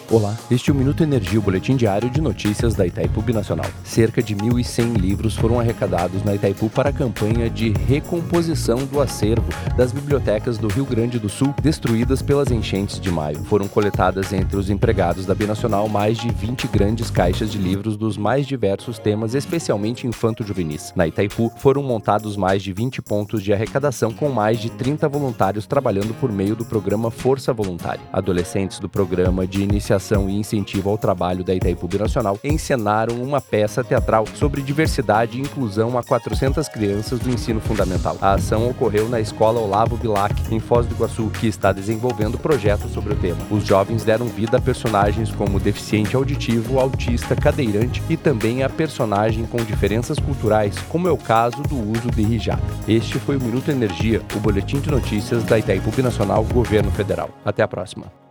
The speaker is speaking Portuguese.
Olá, este é o Minuto Energia, o boletim diário de notícias da Itaipu Binacional. Cerca de 1.100 livros foram arrecadados na Itaipu para a campanha de recomposição do acervo das bibliotecas do Rio Grande do Sul, destruídas pelas enchentes de maio. Foram coletadas entre os empregados da Binacional mais de 20 grandes caixas de livros dos mais diversos temas, especialmente infanto-juvenis. Na Itaipu, foram montados mais de 20 pontos de arrecadação com mais de 30 voluntários trabalhando por meio do programa Força Voluntária. Adolescentes do programa de iniciação e incentivo ao trabalho da Itaipu Binacional encenaram uma peça teatral sobre diversidade e inclusão a 400 crianças do ensino fundamental. A ação ocorreu na Escola Olavo Bilac, em Foz do Iguaçu, que está desenvolvendo projetos sobre o tema. Os jovens deram vida a personagens como deficiente auditivo, autista, cadeirante e também a personagem com diferenças culturais, como é o caso do uso de hijab. Este foi o Minuto Energia, o boletim de notícias da Itaipu Binacional, Governo Federal. Até a próxima.